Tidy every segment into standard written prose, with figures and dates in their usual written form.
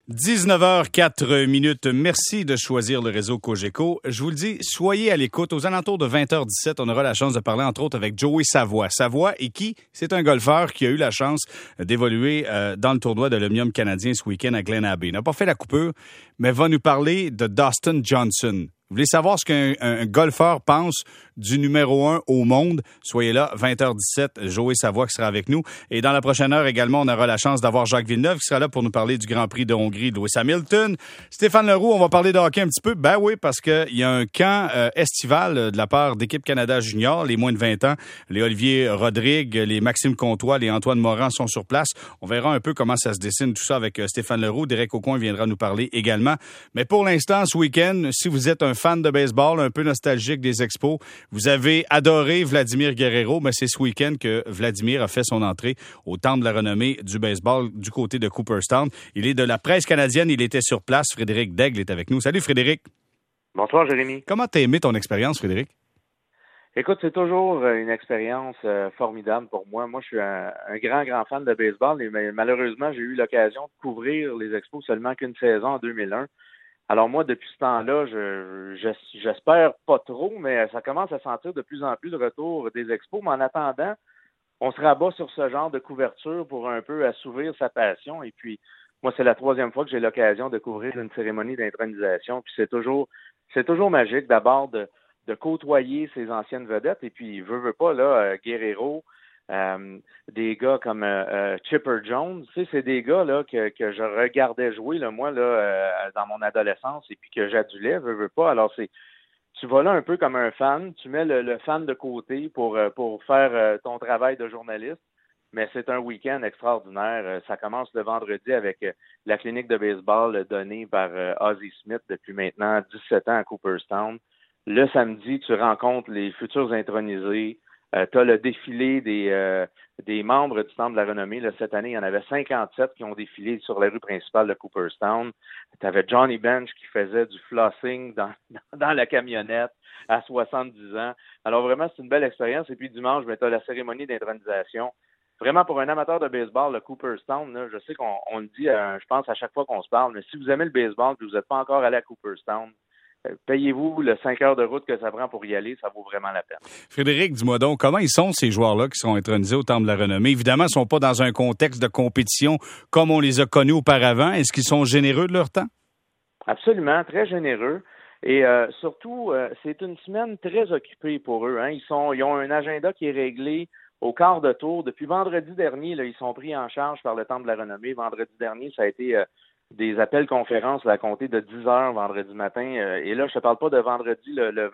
19h04. Merci de choisir le réseau Cogeco. Je vous le dis, soyez à l'écoute. Aux alentours de 20h17, on aura la chance de parler entre autres avec Joey Savoie. Savoie et qui? C'est un golfeur qui a eu la chance d'évoluer dans le tournoi de l'Omnium canadien ce week-end à Glen Abbey. Il n'a pas fait la coupure, mais va nous parler de Dustin Johnson. Vous voulez savoir ce qu'un golfeur pense du numéro 1 au monde? Soyez là, 20h17, Joey Savoie qui sera avec nous. Et dans la prochaine heure également, on aura la chance d'avoir Jacques Villeneuve qui sera là pour nous parler du Grand Prix de Hongrie de Lewis Hamilton. Stéphane Leroux, on va parler de hockey un petit peu. Ben oui, parce qu'il y a un camp estival de la part d'Équipe Canada Junior, les moins de 20 ans. Les Olivier Rodrigue, les Maxime Comtois, les Antoine Morin sont sur place. On verra un peu comment ça se dessine tout ça avec Stéphane Leroux. Derek Aucoin viendra nous parler également. Mais pour l'instant, ce week-end, si vous êtes un fan de baseball, un peu nostalgique des expos, vous avez adoré Vladimir Guerrero, mais c'est ce week-end que Vladimir a fait son entrée au temple de la renommée du baseball du côté de Cooperstown. Il est de la presse canadienne, il était sur place. Frédéric Daigle est avec nous. Salut Frédéric. Bonsoir Jérémy. Comment t'as aimé ton expérience, Frédéric? Écoute, c'est toujours une expérience formidable pour moi. Moi, je suis un grand fan de baseball, mais malheureusement, j'ai eu l'occasion de couvrir les expos seulement qu'une saison en 2001. Alors moi, depuis ce temps-là, j'espère pas trop, mais ça commence à sentir de plus en plus le retour des expos. Mais en attendant, on se rabat sur ce genre de couverture pour un peu assouvir sa passion. Et puis, moi, c'est la 3e fois que j'ai l'occasion de couvrir une cérémonie d'intronisation. Puis c'est toujours magique d'abord de côtoyer ces anciennes vedettes. Et puis, veut pas, là, Guerrero, des gars comme Chipper Jones, tu sais, c'est des gars là que je regardais jouer là, moi là dans mon adolescence et puis que j'adulais, veux pas. Alors tu vas là un peu comme un fan, tu mets le fan de côté pour faire ton travail de journaliste, mais c'est un week-end extraordinaire. Ça commence le vendredi avec la clinique de baseball donnée par Ozzie Smith depuis maintenant 17 ans à Cooperstown. Le samedi, tu rencontres les futurs intronisés. Tu as le défilé des membres du Temple de la Renommée. Là, cette année, il y en avait 57 qui ont défilé sur la rue principale de Cooperstown. Tu avais Johnny Bench qui faisait du flossing dans la camionnette à 70 ans. Alors vraiment, c'est une belle expérience. Et puis dimanche, tu as la cérémonie d'intronisation. Vraiment, pour un amateur de baseball, le Cooperstown, là, je sais qu'on le dit, je pense, à chaque fois qu'on se parle, mais si vous aimez le baseball et que vous n'êtes pas encore allé à Cooperstown, payez-vous le 5 heures de route que ça prend pour y aller, ça vaut vraiment la peine. Frédéric, dis-moi donc, comment ils sont ces joueurs-là qui seront intronisés au Temple de la Renommée? Évidemment, ils ne sont pas dans un contexte de compétition comme on les a connus auparavant. Est-ce qu'ils sont généreux de leur temps? Absolument, très généreux. Et surtout, c'est une semaine très occupée pour eux. Hein. Ils ont un agenda qui est réglé au quart de tour. Depuis vendredi dernier, là, ils sont pris en charge par le Temple de la Renommée. Vendredi dernier, ça a été des appels conférences à compter de 10 heures vendredi matin. Et là, je te parle pas de vendredi le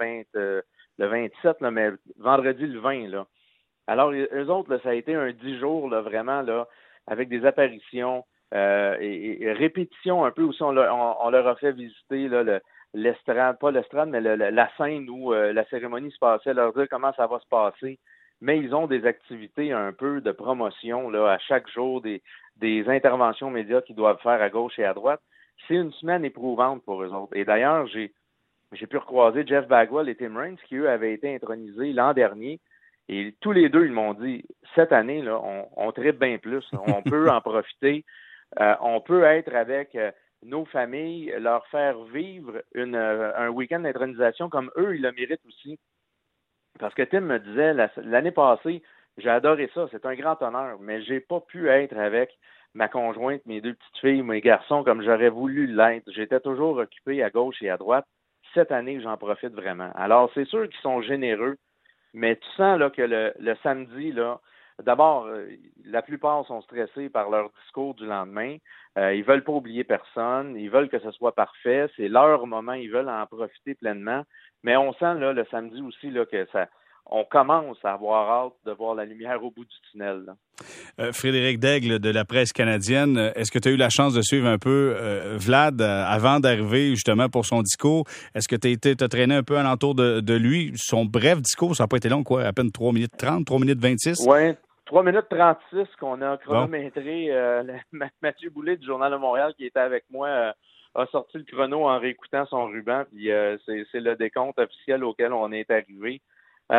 27, là, mais vendredi le 20. Là. Alors, eux autres, là, ça a été un 10 jours, là, vraiment, là, avec des apparitions et répétitions un peu aussi. On leur a fait visiter là, l'estrade, pas l'estrade, mais la scène où la cérémonie se passait, leur dire comment ça va se passer. Mais ils ont des activités un peu de promotion là, à chaque jour, des interventions médias qu'ils doivent faire à gauche et à droite. C'est une semaine éprouvante pour eux autres. Et d'ailleurs, j'ai pu recroiser Jeff Bagwell et Tim Raines, qui, eux, avaient été intronisés l'an dernier. Et tous les deux, ils m'ont dit, cette année, là, on tripe bien plus. On peut en profiter. On peut être avec nos familles, leur faire vivre un week-end d'intronisation comme eux, ils le méritent aussi. Parce que Tim me disait, l'année passée, j'ai adoré ça, c'est un grand honneur, mais j'ai pas pu être avec ma conjointe, mes 2 petites filles, mes garçons, comme j'aurais voulu l'être. J'étais toujours occupé à gauche et à droite. Cette année, j'en profite vraiment. Alors, c'est sûr qu'ils sont généreux, mais tu sens là, que le samedi, là, d'abord, la plupart sont stressés par leur discours du lendemain. Ils veulent pas oublier personne. Ils veulent que ce soit parfait. C'est leur moment. Ils veulent en profiter pleinement. Mais on sent là, le samedi aussi là, que on commence à avoir hâte de voir la lumière au bout du tunnel. Frédéric Daigle de la presse canadienne, est-ce que tu as eu la chance de suivre un peu Vlad avant d'arriver justement pour son discours? Est-ce que tu as traîné un peu alentour de lui? Son bref discours, ça n'a pas été long, quoi? À peine 3 minutes 30, 3 minutes 26? Oui, 3 minutes 36 qu'on a chronométré. Bon. Mathieu Boulet du Journal de Montréal qui était avec moi a sorti le chrono en réécoutant son ruban. Puis c'est le décompte officiel auquel on est arrivé.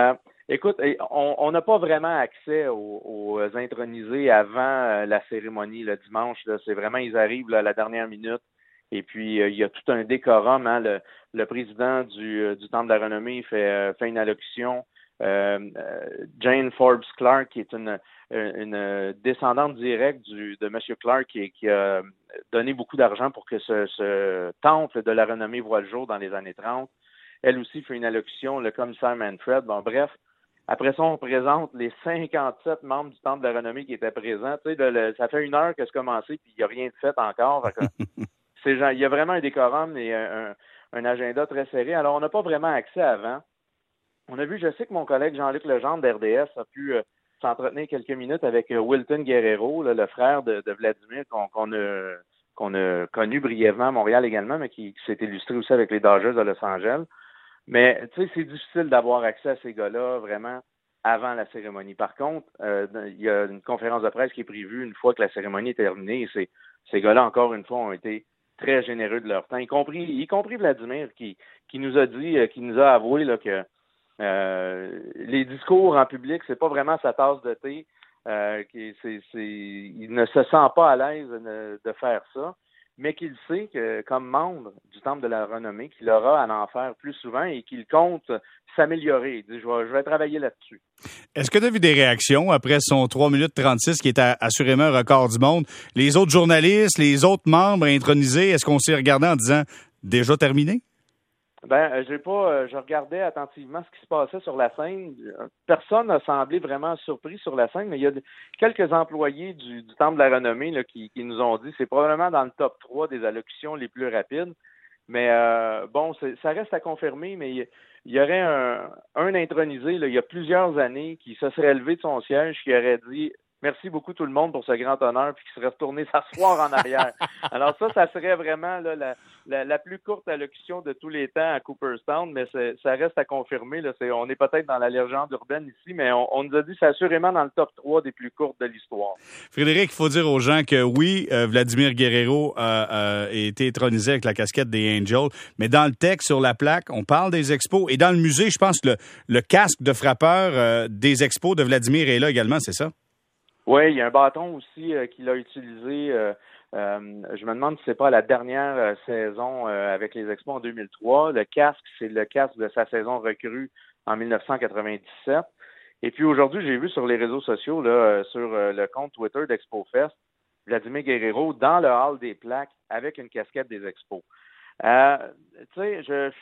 Écoute, on n'a pas vraiment accès aux intronisés avant la cérémonie le dimanche. Là. C'est vraiment, ils arrivent là, à la dernière minute. Et puis, il y a tout un décorum. Hein. Le président du Temple de la Renommée fait une allocution. Jane Forbes Clark, qui est une descendante directe de M. Clark, qui a donné beaucoup d'argent pour que ce temple de la Renommée voit le jour dans les années 30. Elle aussi fait une allocution, le commissaire Manfred. Bon, bref. Après ça, on présente les 57 membres du Temple de la Renommée qui étaient présents. Tu sais, ça fait 1 heure que c'est commencé, puis il n'y a rien de fait encore. Il y a vraiment un décorum et un agenda très serré. Alors, on n'a pas vraiment accès avant. On a vu, je sais que mon collègue Jean-Luc Legendre d'RDS a pu s'entretenir quelques minutes avec Wilton Guerrero, là, le frère de Vladimir, qu'on a connu brièvement à Montréal également, mais qui s'est illustré aussi avec les Dodgers de Los Angeles. Mais tu sais, c'est difficile d'avoir accès à ces gars-là vraiment avant la cérémonie. Par contre, il y a une conférence de presse qui est prévue une fois que la cérémonie est terminée. Et ces gars-là, encore une fois, ont été très généreux de leur temps, y compris Vladimir, qui nous a dit, qui nous a avoué là, que les discours en public, c'est pas vraiment sa tasse de thé. Il ne se sent pas à l'aise de faire ça, mais qu'il sait que, comme membre du Temple de la Renommée, qu'il aura à en faire plus souvent et qu'il compte s'améliorer. Il dit, je vais travailler là-dessus. Est-ce que tu as vu des réactions après son 3 minutes 36 qui est assurément un record du monde? Les autres journalistes, les autres membres intronisés, est-ce qu'on s'est regardé en disant « déjà terminé » ? Je regardais attentivement ce qui se passait sur la scène. Personne n'a semblé vraiment surpris sur la scène, mais il y a quelques employés du Temple de la Renommée là, qui nous ont dit que c'est probablement dans le top 3 des allocutions les plus rapides. Mais ça reste à confirmer, mais il y aurait un intronisé là, il y a plusieurs années qui se serait levé de son siège, qui aurait dit merci beaucoup tout le monde pour ce grand honneur, puis qui serait retourné s'asseoir en arrière. Alors ça serait vraiment là, la plus courte allocution de tous les temps à Cooperstown, mais ça reste à confirmer. Là, on est peut-être dans la légende urbaine ici, mais on nous a dit que c'est assurément dans le top 3 des plus courtes de l'histoire. Frédéric, il faut dire aux gens que oui, Vladimir Guerrero a été intronisé avec la casquette des Angels, mais dans le texte, sur la plaque, on parle des expos. Et dans le musée, je pense que le casque de frappeur des expos de Vladimir est là également, c'est ça? Oui, il y a un bâton aussi qu'il a utilisé. Je me demande si c'est pas la dernière saison avec les Expos en 2003. Le casque, c'est le casque de sa saison recrue en 1997. Et puis aujourd'hui, j'ai vu sur les réseaux sociaux, là, sur le compte Twitter d'ExpoFest, Vladimir Guerrero dans le hall des plaques avec une casquette des Expos. Tu sais,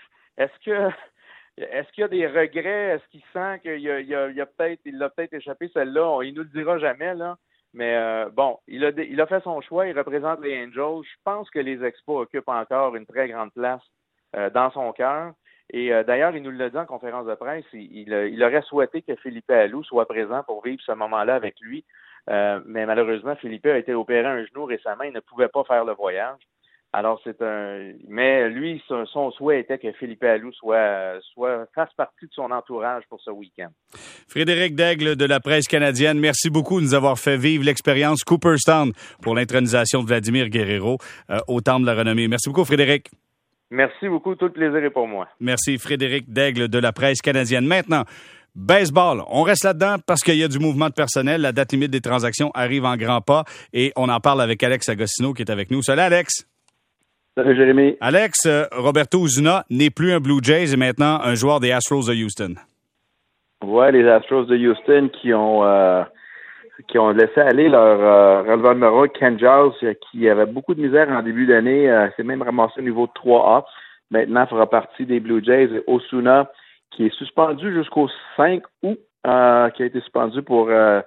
est-ce qu'il y a des regrets? Est-ce qu'il sent il l'a peut-être échappé celle-là? Il nous le dira jamais, là. Mais il a fait son choix, il représente les Angels. Je pense que les Expos occupent encore une très grande place dans son cœur. Et d'ailleurs, il nous l'a dit en conférence de presse, il aurait souhaité que Felipe Alou soit présent pour vivre ce moment-là avec lui. Mais malheureusement, Felipe a été opéré un genou récemment, il ne pouvait pas faire le voyage. Alors, mais lui, son souhait était que Felipe Alou fasse partie de son entourage pour ce week-end. Frédéric Daigle de la presse canadienne, merci beaucoup de nous avoir fait vivre l'expérience Cooperstown pour l'intronisation de Vladimir Guerero au Temple de la Renommée. Merci beaucoup, Frédéric. Merci beaucoup, tout le plaisir est pour moi. Merci, Frédéric Daigle de la presse canadienne. Maintenant, baseball, on reste là-dedans parce qu'il y a du mouvement de personnel. La date limite des transactions arrive en grands pas et on en parle avec Alex Agostino qui est avec nous. Salut, Alex. Salut Jérémy. Alex, Roberto Osuna n'est plus un Blue Jays et maintenant un joueur des Astros de Houston. Ouais, les Astros de Houston qui ont laissé aller leur releveur numéro Ken Giles, qui avait beaucoup de misère en début d'année, s'est même ramassé au niveau de 3A. Maintenant, fera partie des Blue Jays. Et Osuna, qui est suspendu jusqu'au 5 août, qui a été suspendu pour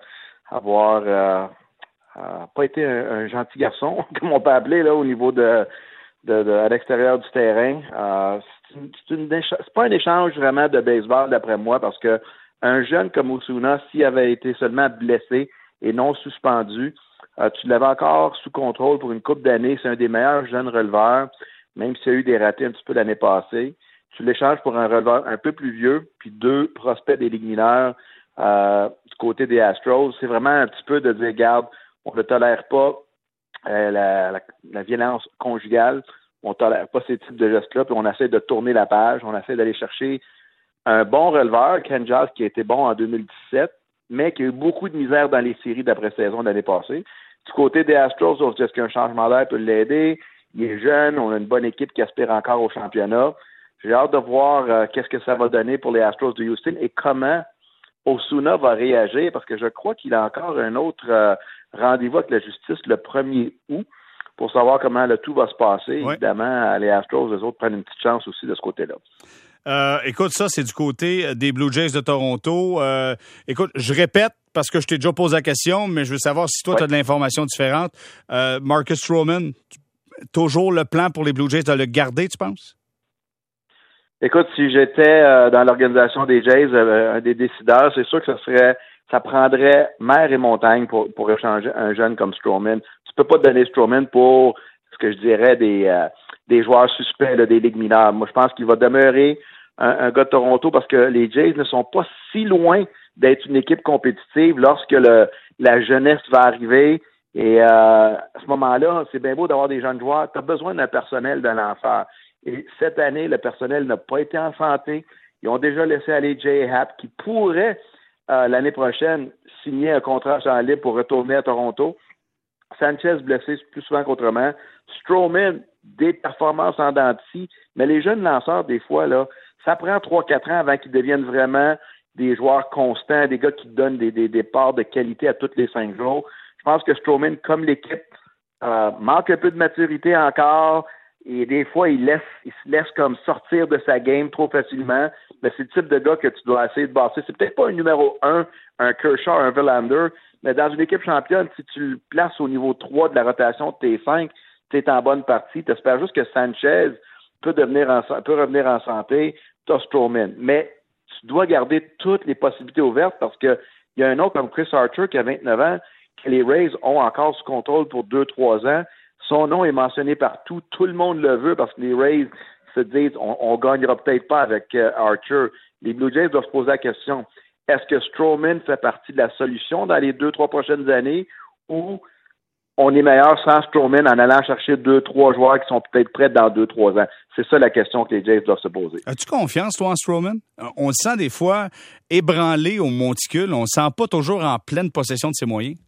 avoir pas été un gentil garçon, comme on peut appeler là au niveau à l'extérieur du terrain. C'est pas un échange vraiment de baseball d'après moi, parce que un jeune comme Osuna, s'il avait été seulement blessé et non suspendu, tu l'avais encore sous contrôle pour une couple d'années. C'est un des meilleurs jeunes releveurs, même s'il y a eu des ratés un petit peu l'année passée. Tu l'échanges pour un releveur un peu plus vieux, puis 2 prospects des ligues mineures du côté des Astros. C'est vraiment un petit peu de dire, regarde, on ne tolère pas la violence conjugale. On ne tolère pas ces types de gestes-là, puis on essaie de tourner la page, on essaie d'aller chercher un bon releveur, Ken Giles, qui a été bon en 2017, mais qui a eu beaucoup de misère dans les séries d'après-saison l'année passée. Du côté des Astros, est-ce qu'un changement d'air peut l'aider? Il est jeune, on a une bonne équipe qui aspire encore au championnat. J'ai hâte de voir qu'est-ce que ça va donner pour les Astros de Houston et comment Osuna va réagir, parce que je crois qu'il a encore un autre rendez-vous avec la justice le 1er août pour savoir comment le tout va se passer. Ouais. Évidemment, les Astros, eux autres, prennent une petite chance aussi de ce côté-là. Écoute, ça, c'est du côté des Blue Jays de Toronto. Écoute, je répète parce que je t'ai déjà posé la question, mais je veux savoir si toi, tu as de l'information différente. Marcus Stroman, toujours le plan pour les Blue Jays de le garder, tu penses? Écoute, si j'étais dans l'organisation des Jays, un des décideurs, c'est sûr que ça prendrait mer et montagne pour échanger un jeune comme Stroman. Tu peux pas donner Stroman pour ce que je dirais des joueurs suspects là, des ligues mineures. Moi, je pense qu'il va demeurer un gars de Toronto parce que les Jays ne sont pas si loin d'être une équipe compétitive lorsque la jeunesse va arriver. Et à ce moment-là, c'est bien beau d'avoir des jeunes joueurs. Tu as besoin d'un personnel de l'enfer. Et cette année, le personnel n'a pas été en santé. Ils ont déjà laissé aller Jay Happ, qui pourrait, l'année prochaine, signer un contrat en libre pour retourner à Toronto. Sanchez blessé plus souvent qu'autrement. Stroman, des performances en dents de scie. Mais les jeunes lanceurs, des fois, là, ça prend 3-4 ans avant qu'ils deviennent vraiment des joueurs constants, des gars qui donnent des parts de qualité à tous les 5 jours. Je pense que Stroman, comme l'équipe, manque un peu de maturité encore. Et des fois, il se laisse comme sortir de sa game trop facilement. Mais c'est le type de gars que tu dois essayer de bosser. C'est peut-être pas un numéro 1, un Kershaw, un Verlander, mais dans une équipe championne, si tu le places au niveau 3 de la rotation de tes 5, tu es en bonne partie. Tu espères juste que Sanchez peut revenir en santé. Tu as Stroman. Mais tu dois garder toutes les possibilités ouvertes parce que il y a un autre comme Chris Archer qui a 29 ans, que les Rays ont encore sous contrôle pour 2-3 ans. Son nom est mentionné partout. Tout le monde le veut parce que les Rays se disent on gagnera peut-être pas avec Archer. Les Blue Jays doivent se poser la question, est-ce que Stroman fait partie de la solution dans les 2-3 prochaines années ou on est meilleur sans Stroman en allant chercher 2-3 joueurs qui sont peut-être prêts dans 2-3 ans? C'est ça la question que les Jays doivent se poser. As-tu confiance, toi, en Stroman? On le sent des fois ébranlé au monticule. On le sent pas toujours en pleine possession de ses moyens.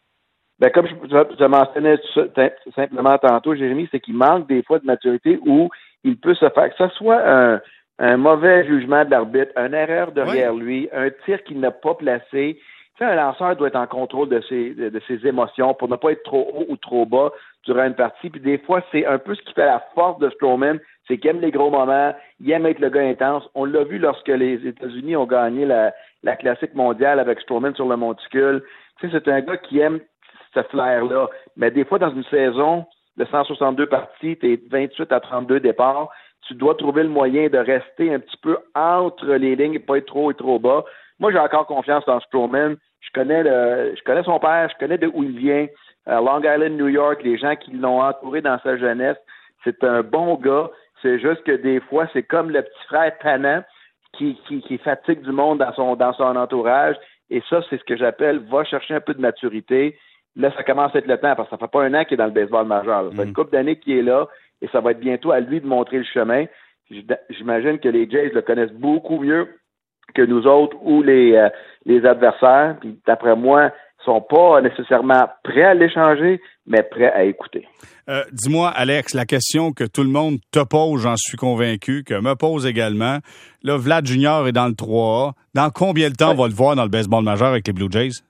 Ben, comme je mentionnais simplement tantôt, Jérémy, c'est qu'il manque des fois de maturité où il peut se faire, que ce soit un mauvais jugement de l'arbitre, une erreur derrière lui, un tir qu'il n'a pas placé. Tu sais, un lanceur doit être en contrôle de ses émotions pour ne pas être trop haut ou trop bas durant une partie. Puis des fois, c'est un peu ce qui fait la force de Stroman, c'est qu'il aime les gros moments, il aime être le gars intense. On l'a vu lorsque les États-Unis ont gagné la Classique mondiale avec Stroman sur le monticule. Tu sais, c'est un gars qui aime ce flair-là. Mais des fois, dans une saison de 162 parties, tu es 28 à 32 départs, tu dois trouver le moyen de rester un petit peu entre les lignes et pas être trop haut et trop bas. Moi, j'ai encore confiance dans Stroman. Je connais son père, je connais de où il vient. Long Island, New York, les gens qui l'ont entouré dans sa jeunesse. C'est un bon gars. C'est juste que des fois, c'est comme le petit frère tannant qui fatigue du monde dans son entourage. Et ça, c'est ce que j'appelle va chercher un peu de maturité. Là, ça commence à être le temps parce que ça fait pas un an qu'il est dans le baseball majeur. Ça fait une couple d'années qu'il est là et ça va être bientôt à lui de montrer le chemin. J'imagine que les Jays le connaissent beaucoup mieux que nous autres ou les adversaires. Puis d'après moi, ils sont pas nécessairement prêts à l'échanger, mais prêts à écouter. Dis-moi, Alex, la question que tout le monde te pose, j'en suis convaincu, que me pose également. Là, Vlad Junior est dans le 3A. Dans combien de temps on va le voir dans le baseball majeur avec les Blue Jays?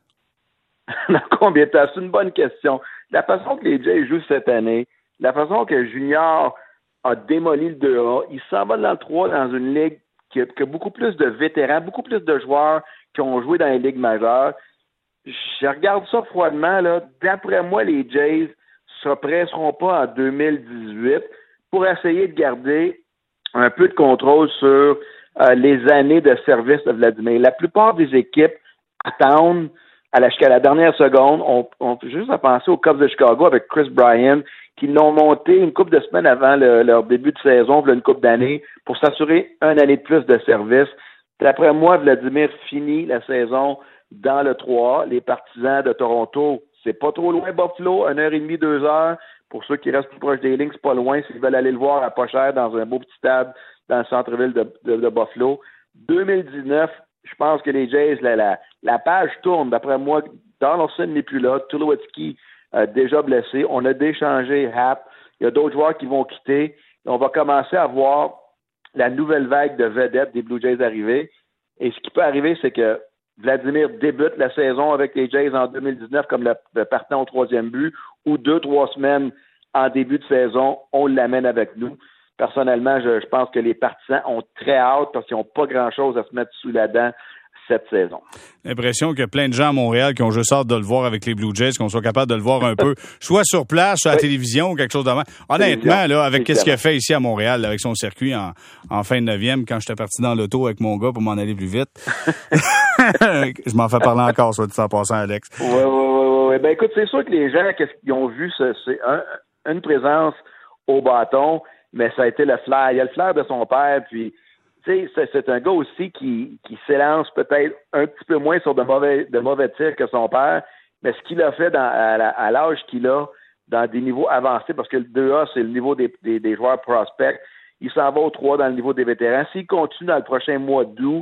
Dans combien de temps? C'est une bonne question. La façon que les Jays jouent cette année, la façon que Junior a démoli le 2A, il s'en va dans le 3 dans une ligue qui a beaucoup plus de vétérans, beaucoup plus de joueurs qui ont joué dans les ligues majeures. Je regarde ça froidement, là. D'après moi, les Jays se presseront pas en 2018 pour essayer de garder un peu de contrôle sur les années de service de Vladimir. La plupart des équipes attendent jusqu'à la dernière seconde. On peut juste à penser aux Cubs de Chicago avec Chris Bryant, qui l'ont monté une couple de semaines avant leur début de saison, une couple d'années, pour s'assurer une année de plus de service. D'après moi, Vladimir finit la saison dans le 3A. Les Partisans de Toronto, c'est pas trop loin, Buffalo, 1h30, 2 heures. Pour ceux qui restent plus proches des lignes, c'est pas loin. S'ils veulent aller le voir à pas cher dans un beau petit stade dans le centre-ville de Buffalo. 2019, je pense que les Jays, la page tourne. D'après moi, Donaldson n'est plus là. Tulowitzki déjà blessé. On a d'échanger Happ. Il y a d'autres joueurs qui vont quitter. On va commencer à voir la nouvelle vague de vedettes des Blue Jays arriver. Et ce qui peut arriver, c'est que Vladimir débute la saison avec les Jays en 2019 comme le partant au 3e but, ou 2-3 semaines en début de saison, on l'amène avec nous. Personnellement, je pense que les partisans ont très hâte parce qu'ils n'ont pas grand-chose à se mettre sous la dent cette saison. L'impression qu'il y a plein de gens à Montréal qui ont juste hâte de le voir avec les Blue Jays, qu'on soit capable de le voir un peu, soit sur place, sur la télévision ou quelque chose de même. Honnêtement, là, avec ce qu'il a fait ici à Montréal, là, avec son circuit en fin de 9e, quand j'étais parti dans l'auto avec mon gars pour m'en aller plus vite, je m'en fais parler encore, soit dit en passant, Alex. Oui. Ben écoute, c'est sûr que les gens, qu'est-ce qu'ils ont vu, c'est une présence au bâton, mais ça a été le flair. Il y a le flair de son père, puis tu sais, c'est un gars aussi qui s'élance peut-être un petit peu moins sur de mauvais tirs que son père, mais ce qu'il a fait à l'âge qu'il a, dans des niveaux avancés, parce que le 2A, c'est le niveau des joueurs prospects, il s'en va au 3 dans le niveau des vétérans. S'il continue dans le prochain mois d'août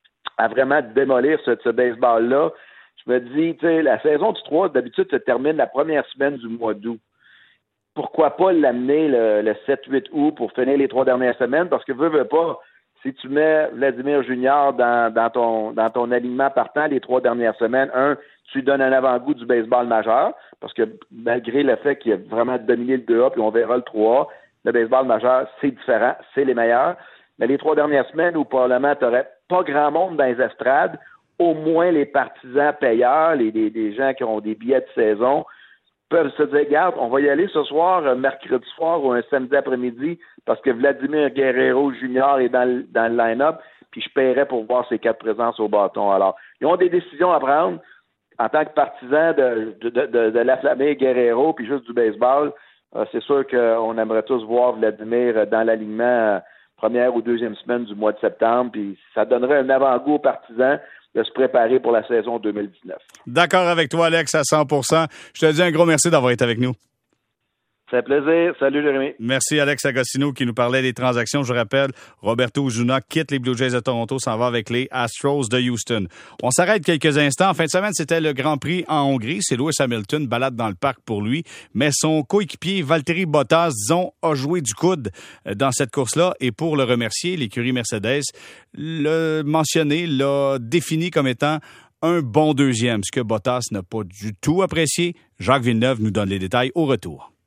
à vraiment démolir ce baseball-là, je me dis, tu sais, la saison du 3, d'habitude, se termine la première semaine du mois d'août. Pourquoi pas l'amener le 7-8 août pour finir les 3 dernières semaines? Parce que veux pas, si tu mets Vladimir Junior dans ton alignement partant les 3 dernières semaines, tu lui donnes un avant-goût du baseball majeur, parce que malgré le fait qu'il a vraiment dominé le 2A, puis on verra le 3A, le baseball majeur, c'est différent, c'est les meilleurs. Mais les 3 dernières semaines où probablement tu n'aurais pas grand monde dans les estrades, au moins les partisans payeurs, les gens qui ont des billets de saison, peuvent se dire, regarde, on va y aller ce soir, mercredi soir ou un samedi après-midi, parce que Vladimir Guerrero Jr. est dans le line-up, puis je paierais pour voir ses 4 présences au bâton. Alors, ils ont des décisions à prendre en tant que partisans de l'afflamer Guerrero, puis juste du baseball. C'est sûr qu'on aimerait tous voir Vladimir dans l'alignement première ou deuxième semaine du mois de septembre, puis ça donnerait un avant-goût aux partisans de se préparer pour la saison 2019. D'accord avec toi, Alex, à 100%. Je te dis un gros merci d'avoir été avec nous. Ça fait plaisir. Salut, Jérémy. Merci, Alex Agostino, qui nous parlait des transactions. Je rappelle, Roberto Osuna quitte les Blue Jays de Toronto, s'en va avec les Astros de Houston. On s'arrête quelques instants. En fin de semaine, c'était le Grand Prix en Hongrie. C'est Lewis Hamilton, balade dans le parc pour lui. Mais son coéquipier, Valtteri Bottas, disons, a joué du coude dans cette course-là. Et pour le remercier, l'écurie Mercedes l'a mentionné, l'a défini comme étant un bon deuxième, ce que Bottas n'a pas du tout apprécié. Jacques Villeneuve nous donne les détails au retour.